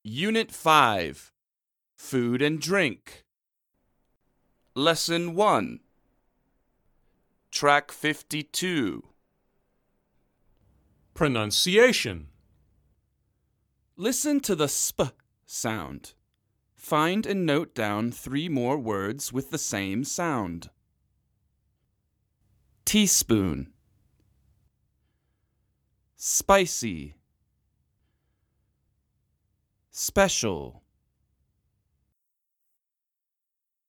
Unit 5, Food and Drink. Lesson 1, Track 52. Pronunciation. Listen to the sp sound. Find and note down 3 more words with the same sound. Teaspoon, spicy, special.